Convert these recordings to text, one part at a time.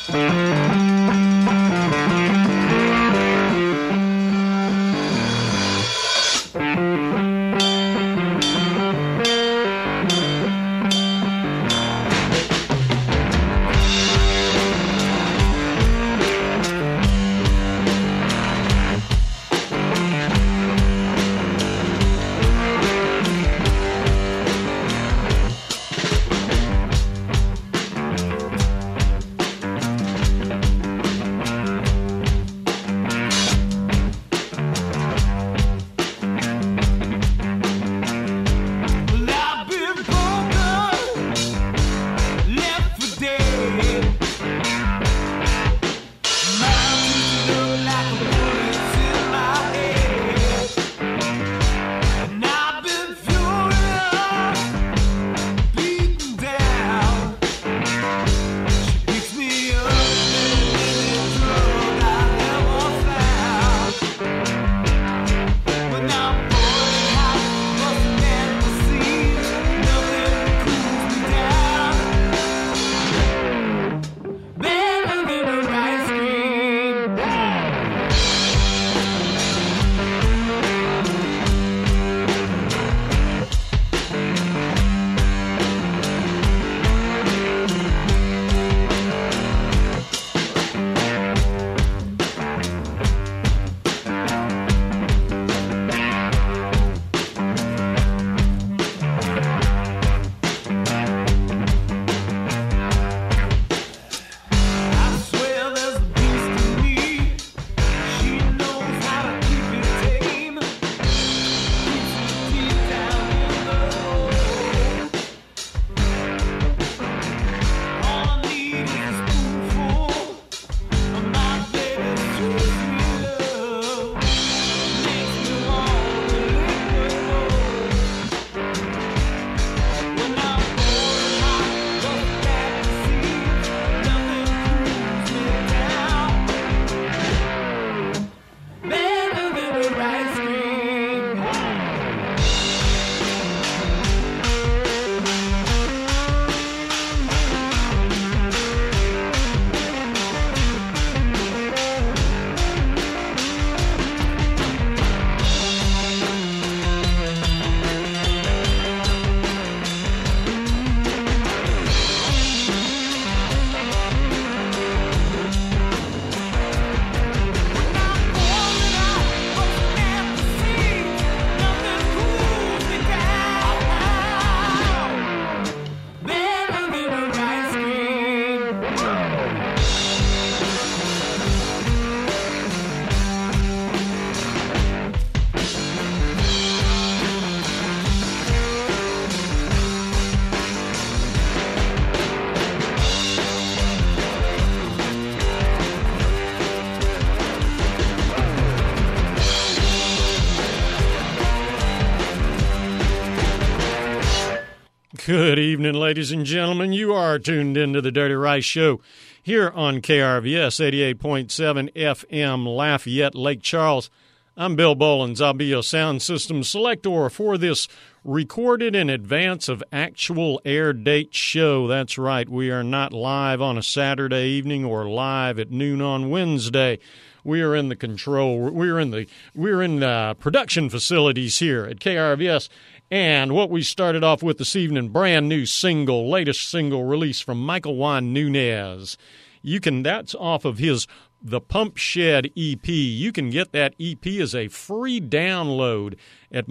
Good evening, ladies and gentlemen. You are tuned into the Dirty Rice Show here on KRVS 88.7 FM, Lafayette, Lake Charles. I'm Bill Bolins. I'll be your sound system selector for this recorded in advance of actual air date show. That's right. We are not live on a Saturday evening or live at noon on Wednesday. We are in the control. We're in production facilities here at KRVS. And what we started off with this evening, brand new single, latest single release from Michael Juan Nunez. That's off of his The Pump Shed EP. You can get that EP as a free download at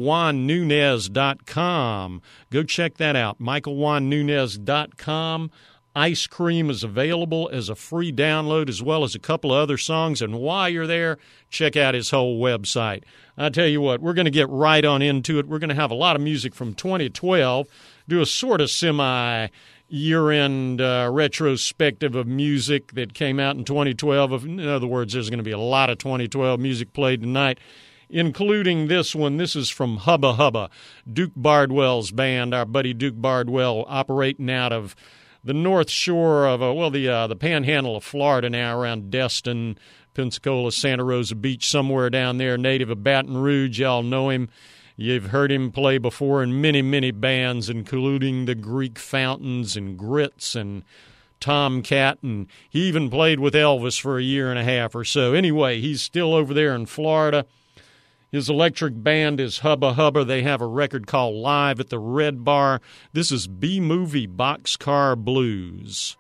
michaeljuannunez.com. Go check that out, michaeljuannunez.com. Ice Cream is available as a free download, as well as a couple of other songs. And while you're there, check out his whole website. I tell you what, we're going to get right on into it. We're going to have a lot of music from 2012, do a sort of semi-year-end retrospective of music that came out in 2012. In other words, there's going to be a lot of 2012 music played tonight, including this one. This is from Hubba Hubba, Duke Bardwell's band, our buddy Duke Bardwell, operating out of the north shore of, the panhandle of Florida now, around Destin, Pensacola, Santa Rosa Beach, somewhere down there, native of Baton Rouge. Y'all know him. You've heard him play before in many, many bands, including the Greek Fountains and Grits and Tomcat, and he even played with Elvis for a year and a half or so. Anyway, he's still over there in Florida. His electric band is Hubba Hubba. They have a record called Live at the Red Bar. This is B-Movie Boxcar Blues.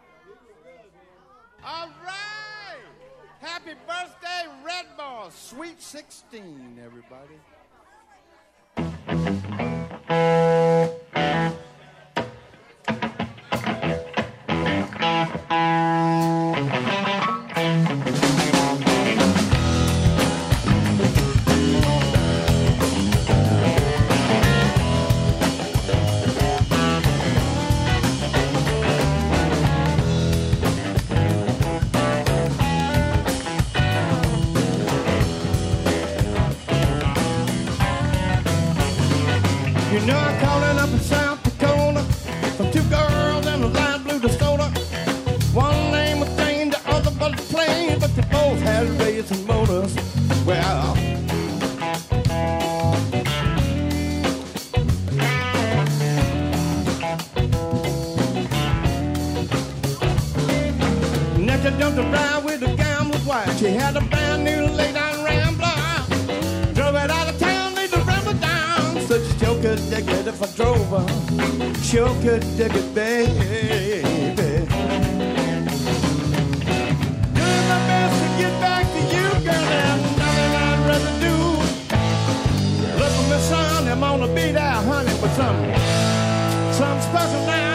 All right! Happy birthday, Red Bar, Sweet 16, everybody. You know I'm calling up in South Dakota from two girls and a light blue Dakota. One name was Jane, the other was plain, but they both had racing motors. Well, next I jumped a ride with a gambler's wife. She had a brand new lay-down Rambler. Drove it out of town, made the Rambler down. So she sure could dig it if I drove her. Sure could dig it, baby. Doing my best to get back to you, girl. There's nothing I'd rather do. Look at my son, I'm gonna be there, honey, with something special now.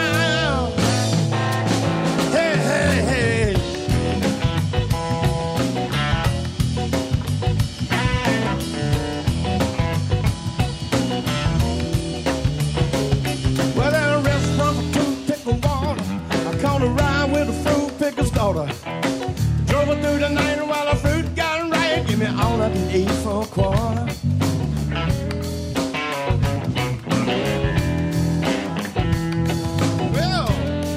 Hey, hey, hey. Well, at a restaurant for two pickle water, I caught a ride with a fruit picker's daughter. Drove her through the night while the fruit got right. Give me all I can eat for a quarter. Well,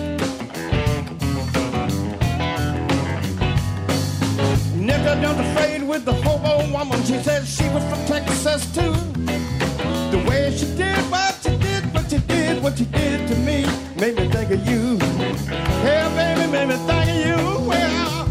never done afraid with the hobo woman. She said she was from Texas too. The way she did what she did, what she did, what she did to me, made me think of you. Yeah, baby, made me think of you. Well,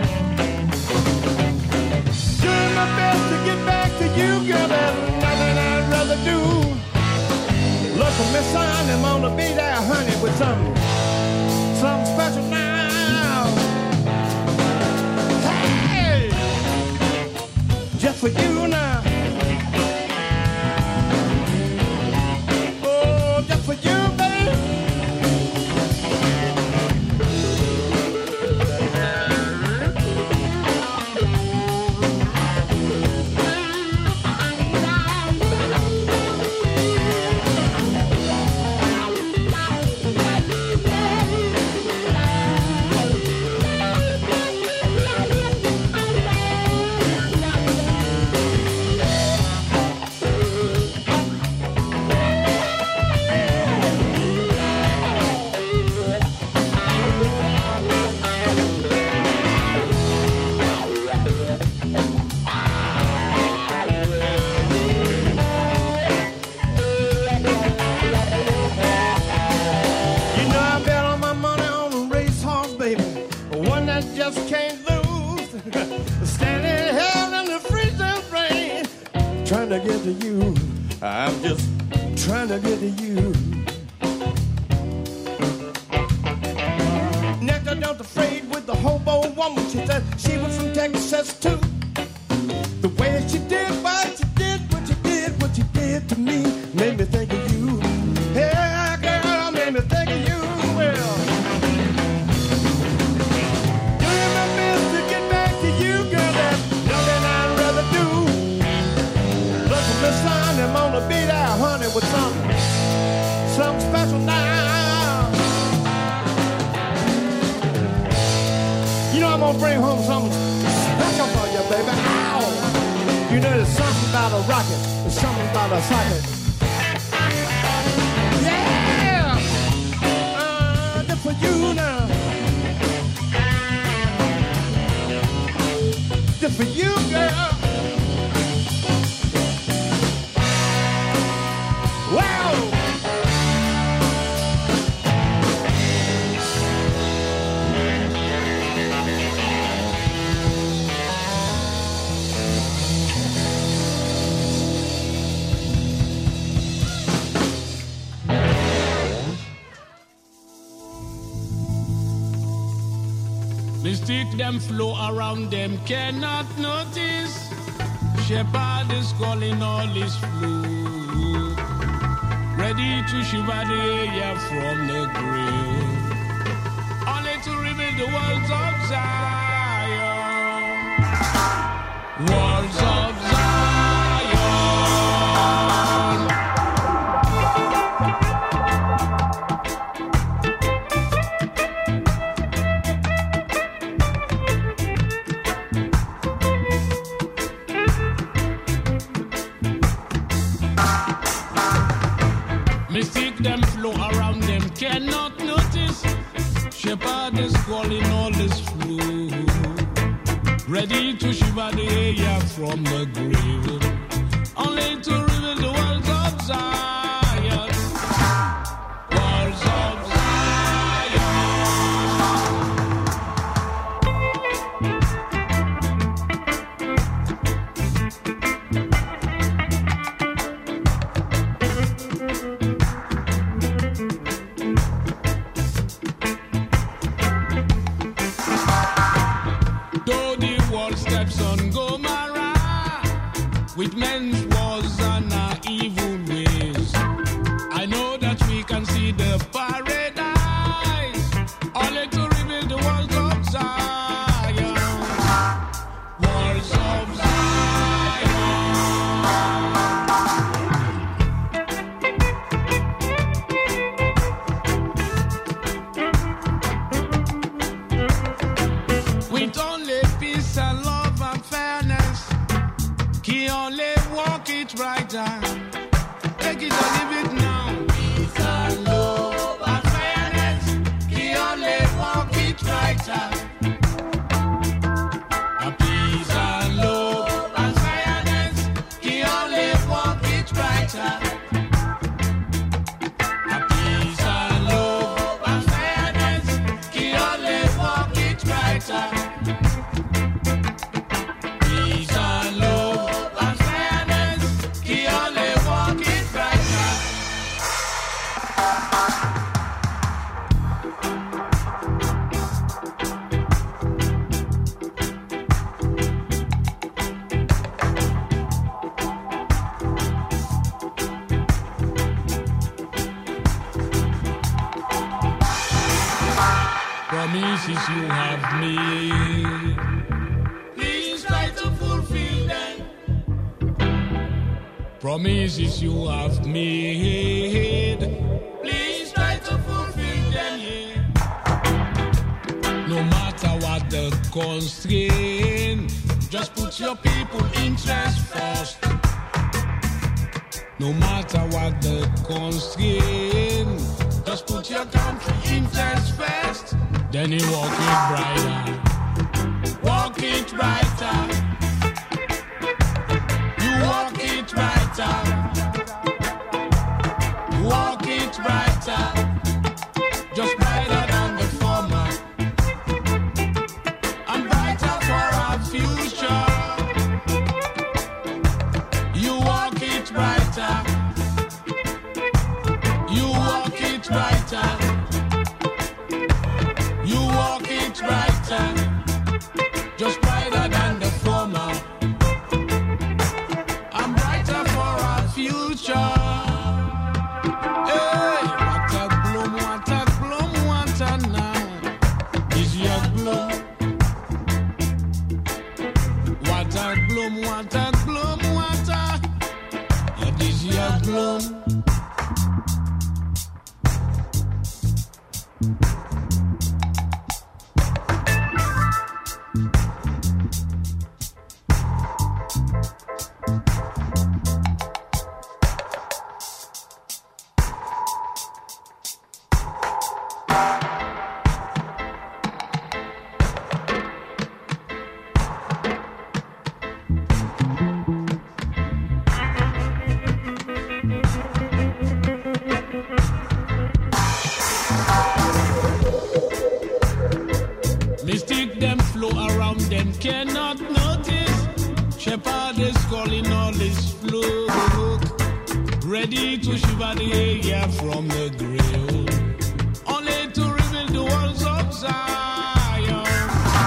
doing my best to get back to you, girl. There's nothing I'd rather do. Look at me, son, I'm gonna be there, honey, with something special now. Hey, just for you now. Oh, just for you, baby. You know I bet all my money on a racehorse, baby, one that just can't lose. Standing held in the freezing rain, trying to get to you. I'm just trying to get to you. Next I don't afraid with the hobo woman. She said she was from Texas too. The way she did what she did, what she did, what she did to me, made me think of you. Yeah, girl, made me think of you. Well, doing my best to get back to you, girl. There's nothing I'd rather do. Look at me, son, I'm gonna be there, honey, with something special now. You know I'm gonna bring home something special for you, baby. Ow! You know there's something about a rocket, there's something about a socket. Yeah! Just for you now. Just for you, girl. Wow! Mystic them flow around them cannot notice. Shepherd is calling all his flock, ready to shiver the air from the grave, only to reveal the walls of Zion. Walls of Zion. Mystic them flow around them cannot notice. Shepherd is calling all his flock, ready to shiver the air from the grave, only to reveal the walls of Zion. Walls of with men's wars and our evil ways, I know that we can see the paradise, only to reveal the walls of Zion. Walls of Zion. With only peace and love and fairness, he only walk it brighter. Take it or leave it now. Peace and love and fairness. He only walk it brighter. A peace and love and fairness. He only walk it brighter. A peace and love and fairness. He only walk it brighter. Peace and love. Promises you have made, please try to fulfill them. Promises you have made, please try to fulfill them, yeah. No matter what the constraint, just put your people interest first. No matter what the constraint, just put your country interest first. Then you walk it brighter, walk it brighter. You walk it brighter, walk it brighter. Just brighter than the former, and brighter for our future. You walk it brighter, you walk it brighter. You walk it brighter, just brighter than the former, and brighter for our future. Hey, what a bloom now. Is your bloom? What a bloom, is your bloom? Cannot notice. Shepherd is calling all his flock, ready to shiver the air from the grave, only to reveal the walls of Zion.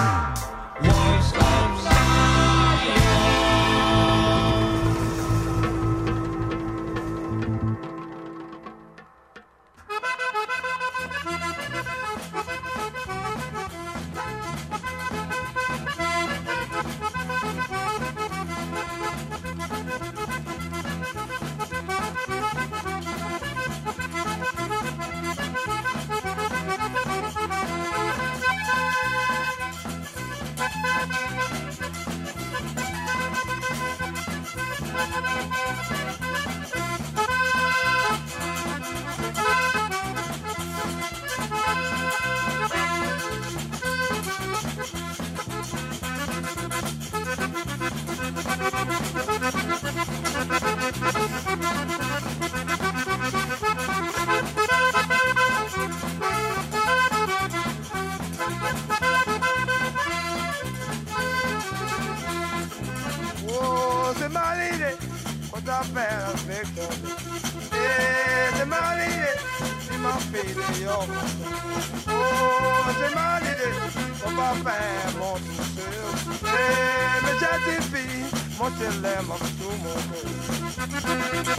Oh, c'est ma lady, what I bear a victim. Yeah, c'est ma lady, c'est ma fille, yo. Oh, c'est ma lady, what I bear mon souci. Yeah, mais j'ai des filles, mon chien, mon tout, mon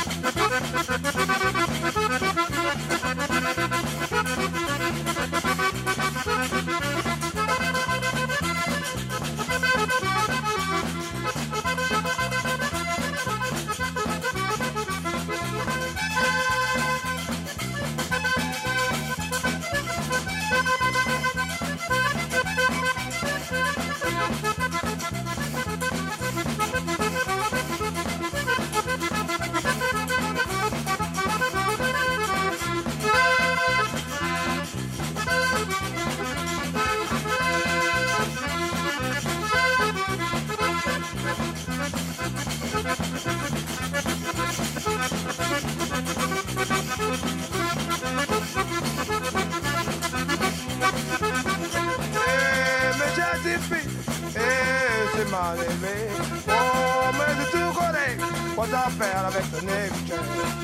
oh, mais c'est tout correct, quoi à faire avec le nature.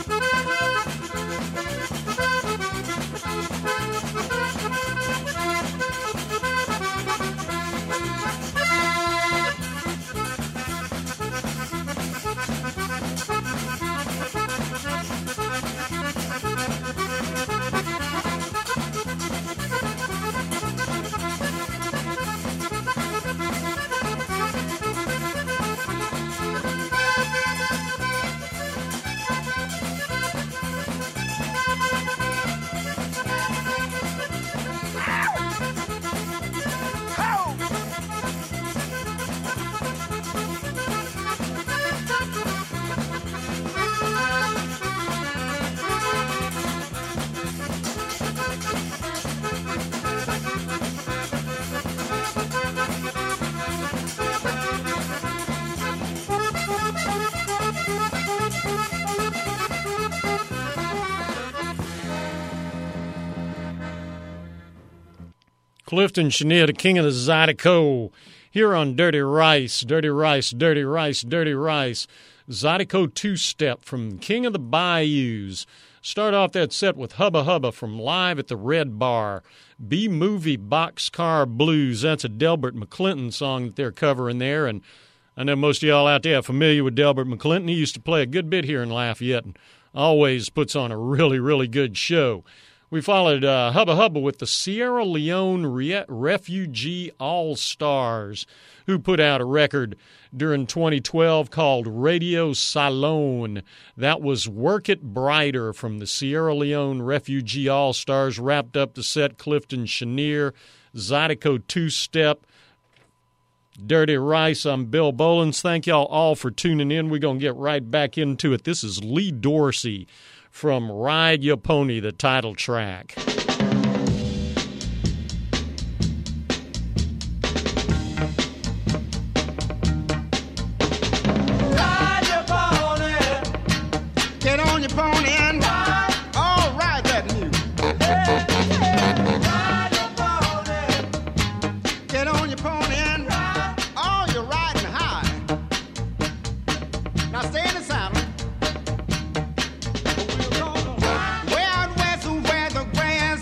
Clifton Chenier, the king of the Zydeco, here on Dirty Rice, Dirty Rice, Dirty Rice, Dirty Rice. Zydeco two-step from King of the Bayous. Start off that set with Hubba Hubba from Live at the Red Bar. B-Movie Boxcar Blues. That's a Delbert McClinton song that they're covering there, and I know most of y'all out there are familiar with Delbert McClinton. He used to play a good bit here in Lafayette and always puts on a really, really good show. We followed Hubba Hubba with the Sierra Leone Refugee All-Stars, who put out a record during 2012 called Radio Salone. That was Work It Brighter from the Sierra Leone Refugee All-Stars. Wrapped up the set, Clifton Chenier, Zydeco two-step, Dirty Rice. I'm Bill Bolins. Thank y'all all for tuning in. We're going to get right back into it. This is Lee Dorsey from Ride Your Pony, the title track. Ride your pony, get on your pony and ride. All right, that music. Ride your pony, get on your pony and ride. Oh, you're riding high. Now stay in the saddle. Way out west, where the grand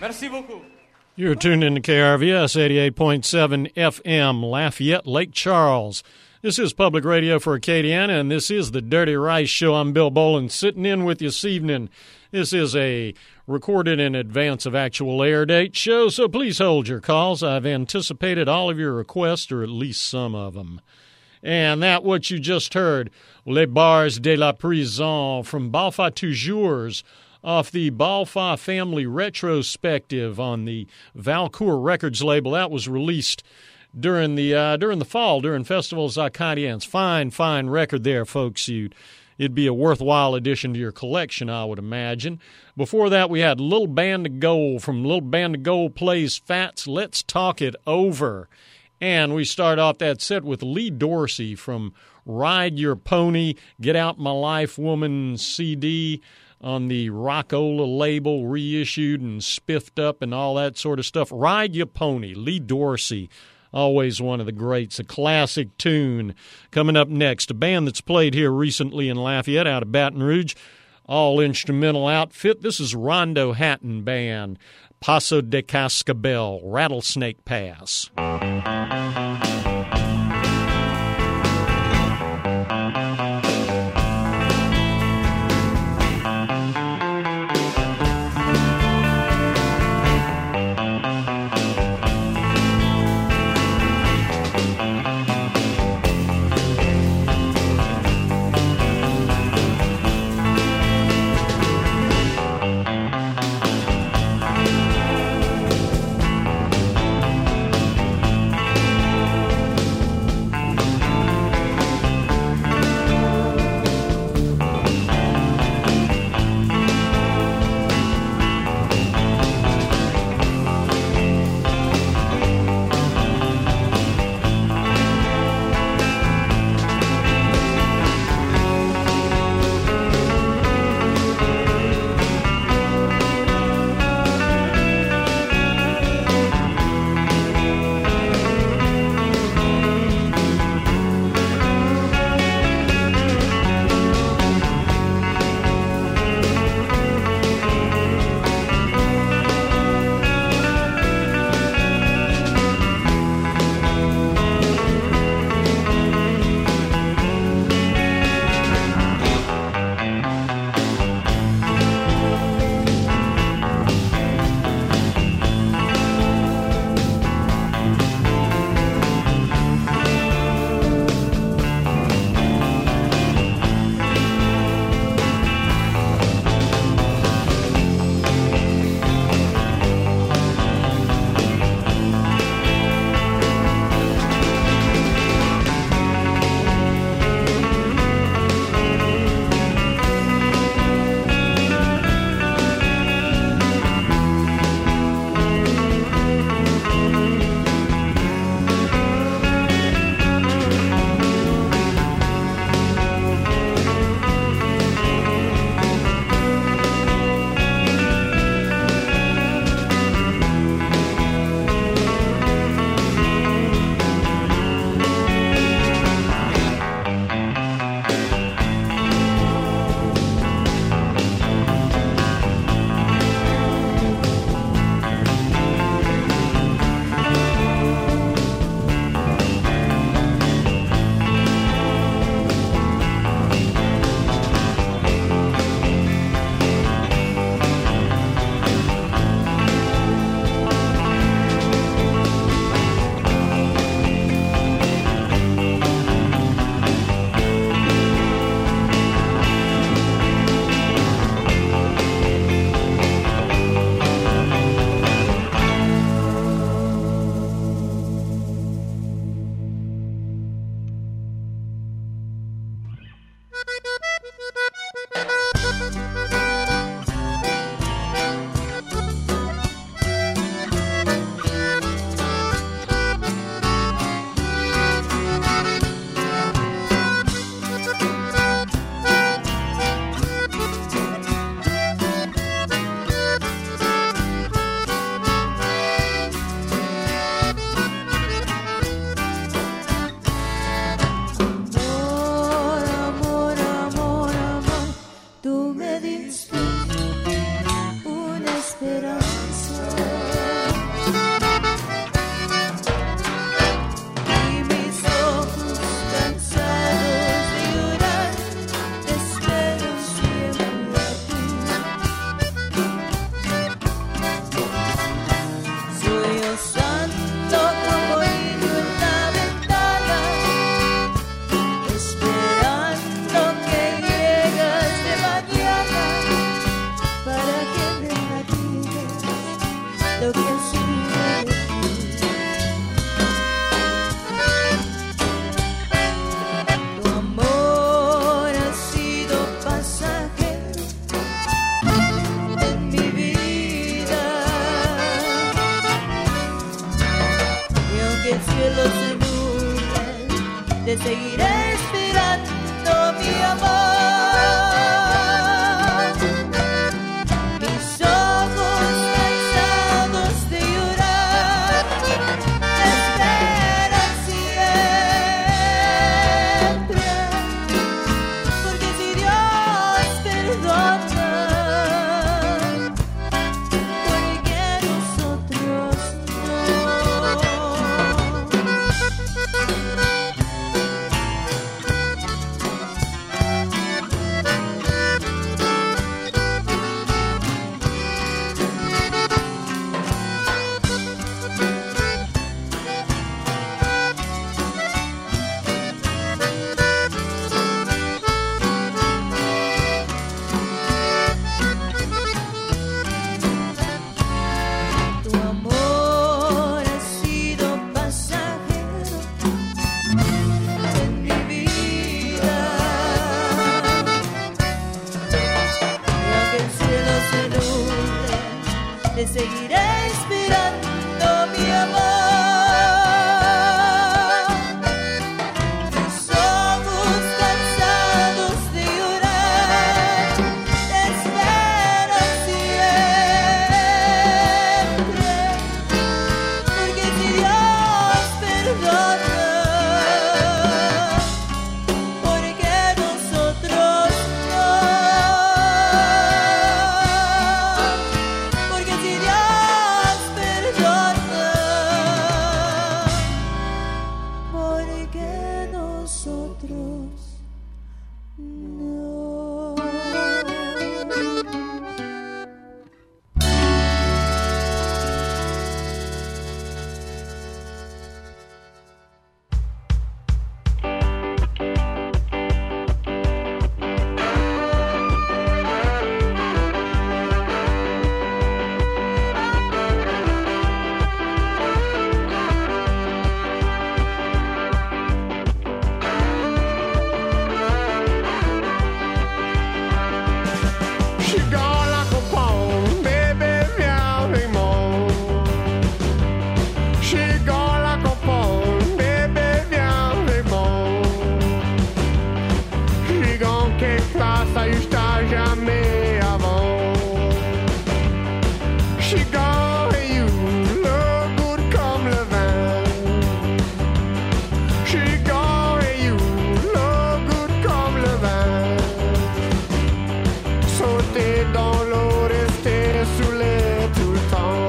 Merci beaucoup. You're tuned in to KRVS 88.7 FM, Lafayette, Lake Charles. This is Public Radio for Acadiana, and this is the Dirty Rice Show. I'm Bill Bolin, sitting in with you this evening. This is a recorded in advance of actual air date show, so please hold your calls. I've anticipated all of your requests, or at least some of them. And that what you just heard, Les Bars de la Prison from Balfa Toujours, off the Balfa Family Retrospective on the Valcourt Records label. That was released during the fall, during Festivals Acadiens. Fine record there, folks. It'd be a worthwhile addition to your collection, I would imagine. Before that, we had Little Band of Gold from Little Band of Gold plays Fats Let's Talk It Over. And we start off that set with Lee Dorsey from Ride Your Pony, Get Out My Life Woman CD on the Rockola label, reissued and spiffed up and all that sort of stuff. Ride Your Pony, Lee Dorsey. Always one of the greats, a classic tune. Coming up next, a band that's played here recently in Lafayette out of Baton Rouge, all-instrumental outfit. This is Rondo Hatton Band, Paso de Cascabel, Rattlesnake Pass. seguiré inspirando mi amor. Somos cansados de llorar, te espero siempre, porque si Dios perdona, porque nosotros no, porque si Dios perdona, porque nosotros no. She gone like a phone, baby, viens avec moi. She gone like a phone, baby, viens avec moi. She gone quelque place à jusqu'à jamais avant. She gone et you look good comme le vin. She gone et you look good comme le vin. Sauter dans l'eau, rester saoulé tout le temps.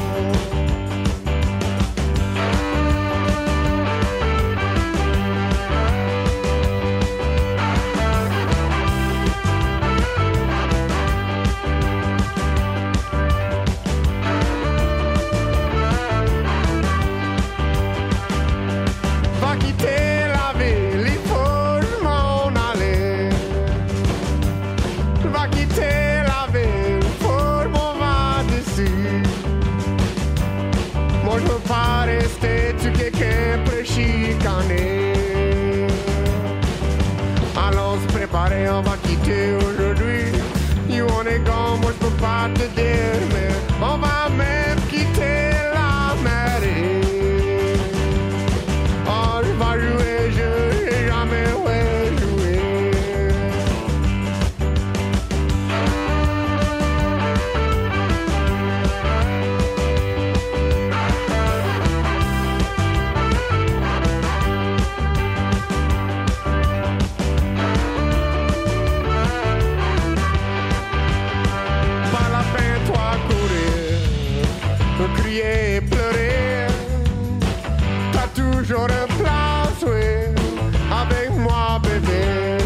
Va quitter la ville, il faut m'en aller. Va quitter la ville, faut m'en va dessus. Moi je veux pas rester, tu quelqu'un peut chicaner. Allons se préparer, on va quitter aujourd'hui. You on est gone, moi je peux pas te dire, mais on va même quitter la mairie. Oh, je vais jouer, je n'ai jamais joué. Pas la peine, toi, courir, crier et pleurer. T'as toujours un place, oui, avec moi, bébé.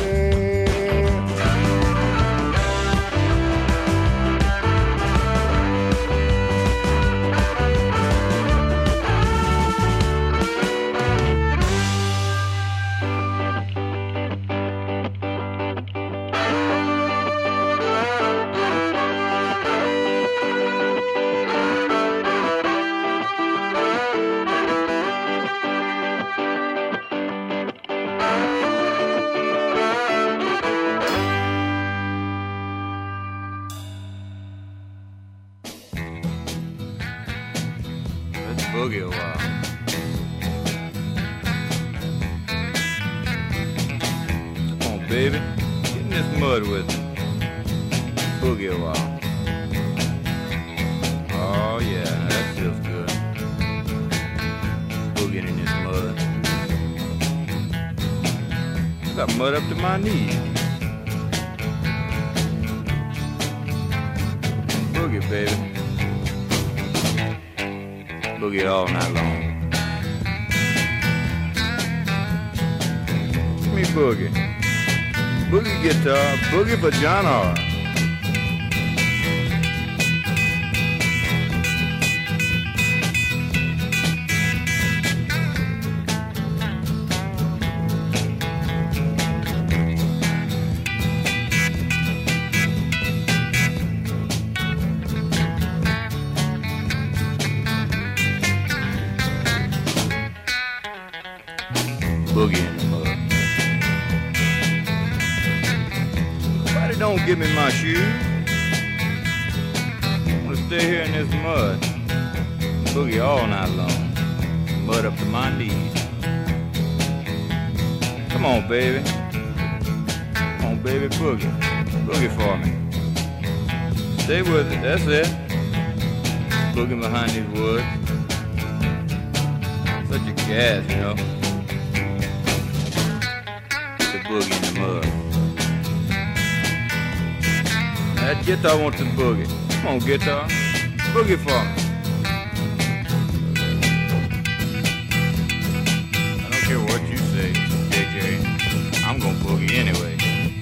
Let's boogie a while. Come on, baby. Get in this mud with me. Boogie a while. Oh, yeah, that feels good. Boogieing in this mud. Got mud up to my knees. Boogie, baby. Boogie all night long. Give me boogie. Boogie guitar, boogie for John R. Boogie in the mud. Somebody don't give me my shoes. I want to stay here in this mud. Boogie all night long. Mud up to my knees. Come on, baby. Come on, baby, boogie. Boogie for me. Stay with it, that's it. Boogie behind these woods. Such a gas, you know. The boogie in the mud. That guitar wants some boogie. Come on, guitar. Boogie for me. I don't care what you say, JJ. I'm gonna boogie anyway.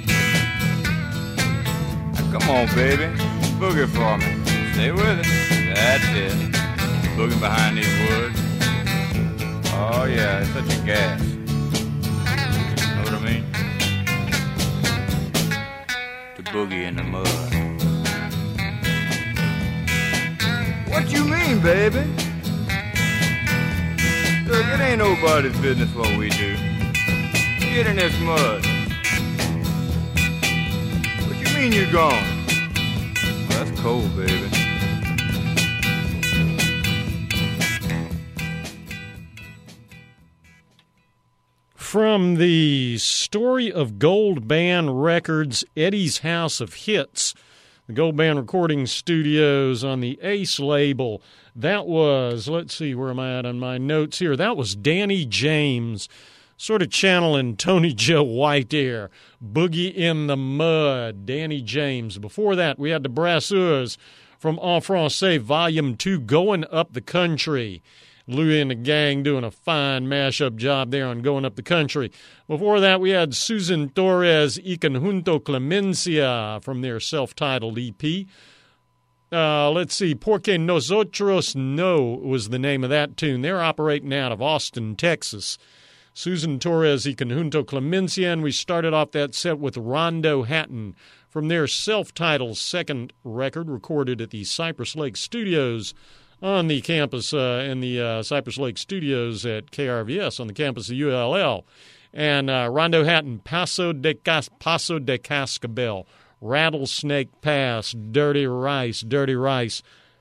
Now, come on, baby. Boogie for me. Stay with it. That's it. Boogie behind these woods. Oh, yeah, it's such a gas. Know what I mean? The boogie in the mud. What you mean, baby? Look, it ain't nobody's business what we do. Get in this mud. What you mean you're gone? Well, that's cold, baby. From the Story of Gold Band Records, Eddie's House of Hits, the Gold Band Recording Studios on the Ace label. That was, let's see, where am I at on my notes here? That was Danny James, sort of channeling Tony Joe White there. Boogie in the Mud, Danny James. Before that, we had the Brasseurs from En Francais, Volume 2, Going Up the Country. Louie and the gang doing a fine mashup job there on Going Up the Country. Before that, we had Susan Torres, Y Conjunto Clemencia from their self-titled EP. Let's see, Porque Nosotros No was the name of that tune. They're operating out of Austin, Texas. Susan Torres, Y Conjunto Clemencia, and we started off that set with Rondo Hatton from their self-titled second record recorded at the Cypress Lake Studios on the campus, in the Cypress Lake Studios at KRVS on the campus of ULL. And Rondo Hatton, Paso de Cascabel, Rattlesnake Pass, Dirty Rice.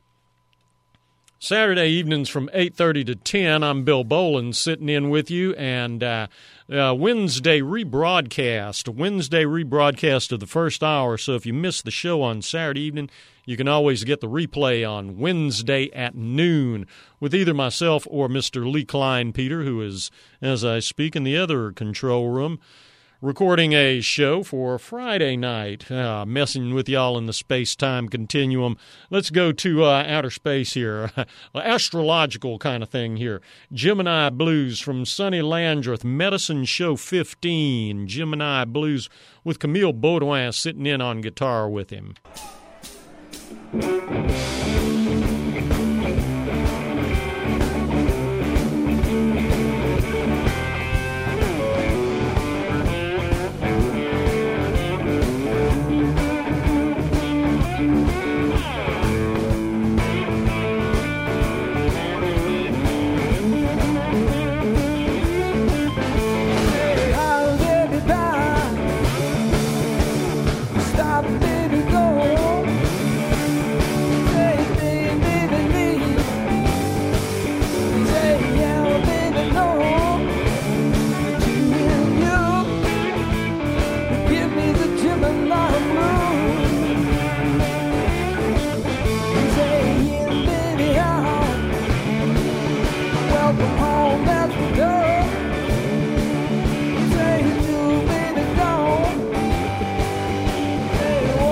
Saturday evenings from 8:30 to 10, I'm Bill Boland sitting in with you, and Wednesday rebroadcast of the first hour. So if you missed the show on Saturday evening, you can always get the replay on Wednesday at noon with either myself or Mr. Lee Klein Peter, who is, as I speak, in the other control room, recording a show for Friday night, messing with y'all in the space-time continuum. Let's go to outer space here, astrological kind of thing here. Gemini Blues from Sonny Landreth, Medicine Show 15, Gemini Blues with Camille Baudouin sitting in on guitar with him. Say you do, baby, gone. Hey,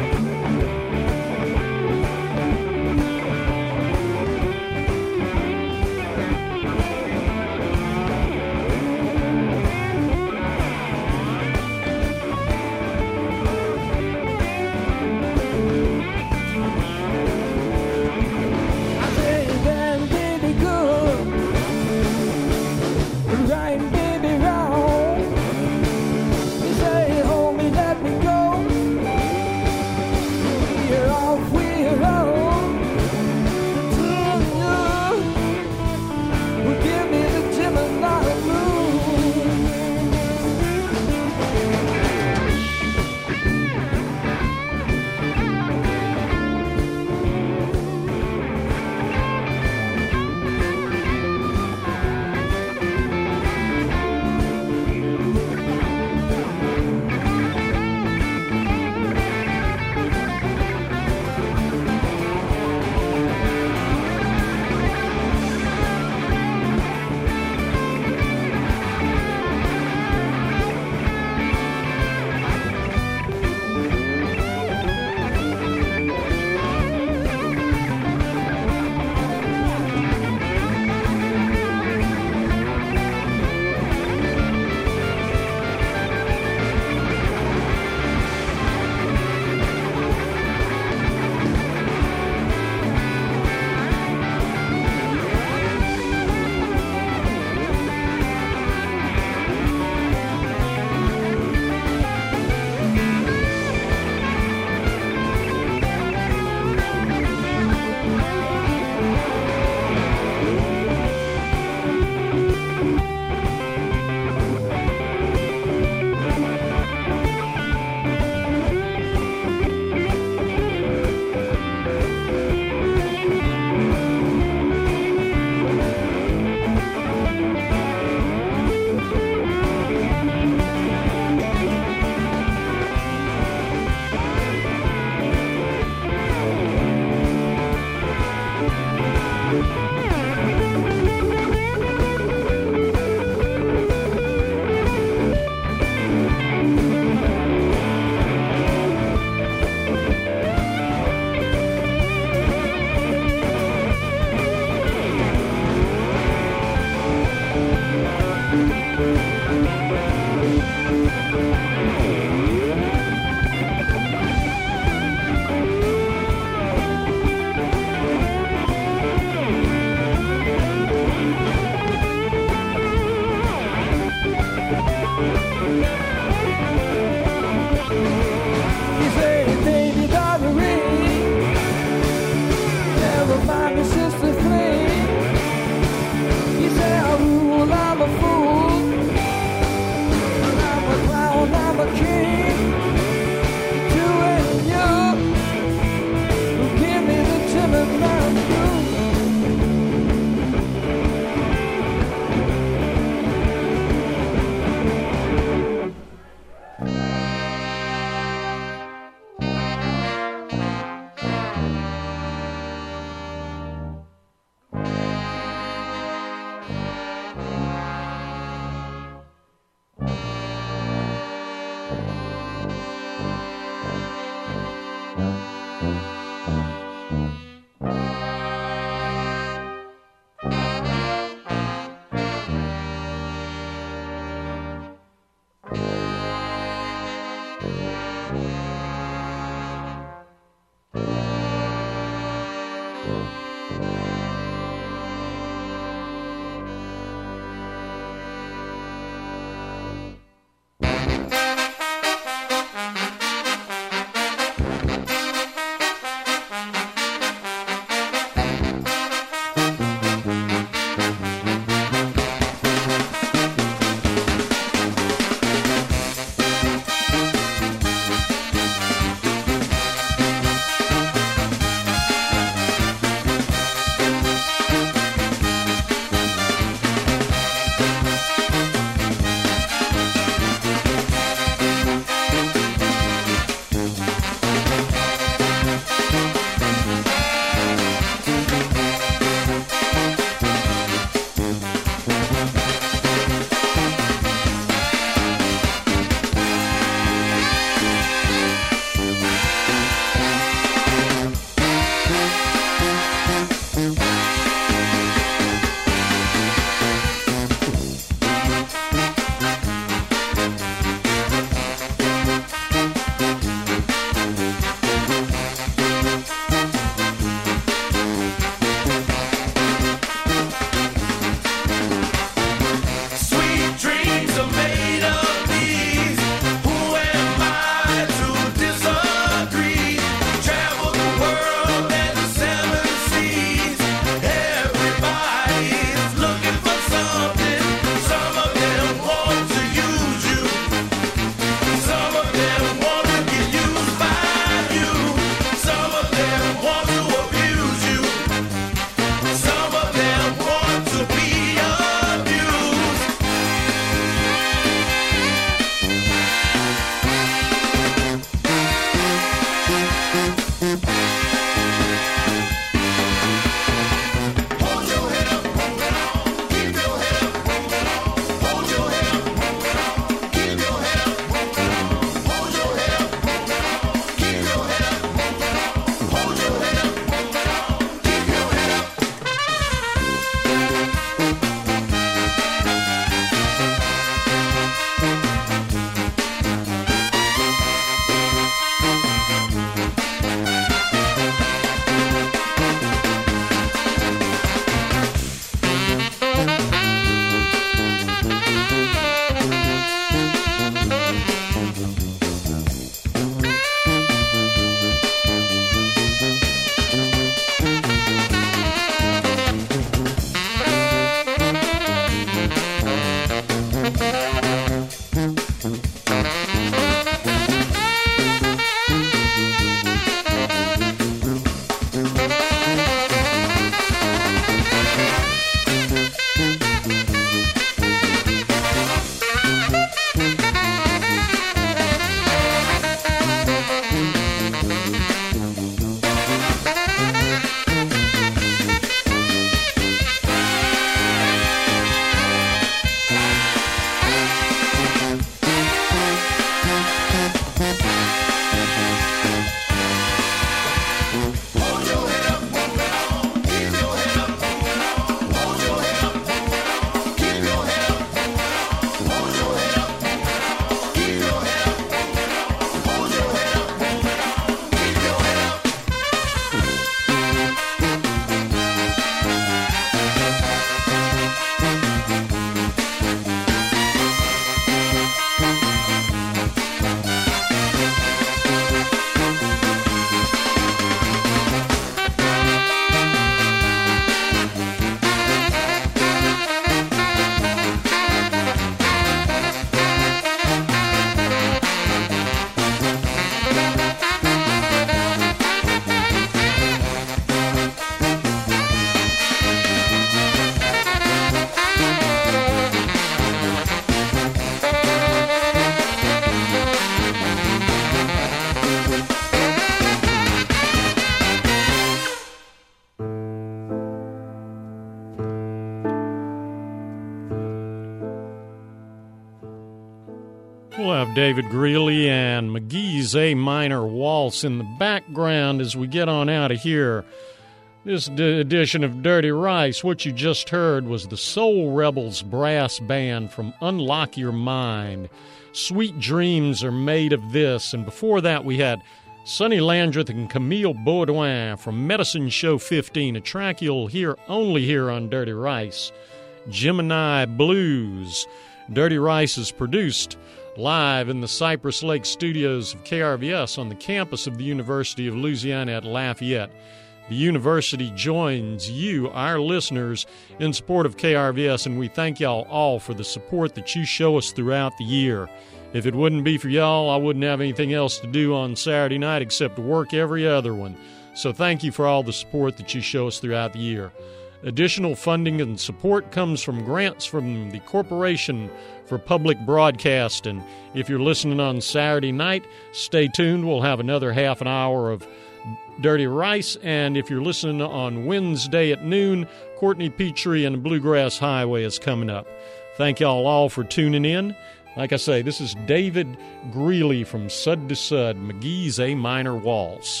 David Greeley and McGee's A minor waltz in the background as we get on out of here. This edition of Dirty Rice, what you just heard was the Soul Rebels Brass Band from Unlock Your Mind. Sweet Dreams Are Made of This. And before that, we had Sonny Landreth and Camille Baudouin from Medicine Show 15, a track you'll hear only here on Dirty Rice. Gemini Blues. Dirty Rice is produced live in the Cypress Lake studios of KRVS on the campus of the University of Louisiana at Lafayette. The university joins you, our listeners, in support of KRVS, and we thank y'all all for the support that you show us throughout the year. If it wouldn't be for y'all, I wouldn't have anything else to do on Saturday night except to work every other one. So thank you for all the support that you show us throughout the year. Additional funding and support comes from grants from the Corporation for Public Broadcasting. If you're listening on Saturday night, stay tuned. We'll have another half an hour of Dirty Rice. And if you're listening on Wednesday at noon, Courtney Petrie and the Bluegrass Highway is coming up. Thank y'all all for tuning in. Like I say, this is David Greeley from Sud to Sud, McGee's A minor waltz.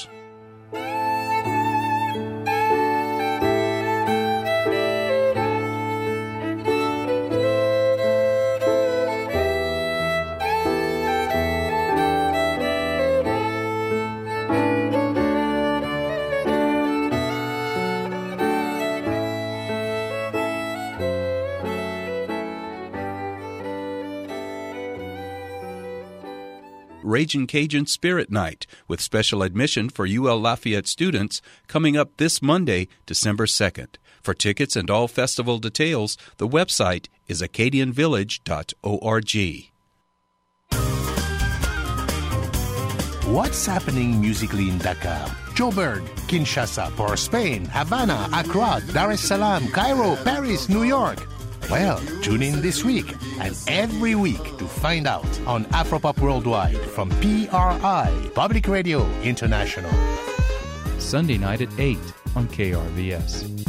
Ragin' Cajun Spirit Night with special admission for UL Lafayette students coming up this Monday, December 2nd. For tickets and all festival details, the website is acadianvillage.org. What's happening musically in Dakar, Joburg, Kinshasa, Port Spain, Havana, Accra, Dar es Salaam, Cairo, Paris, New York? Well, tune in this week and every week to find out on Afropop Worldwide from PRI, Public Radio International. Sunday night at 8 on KRVS.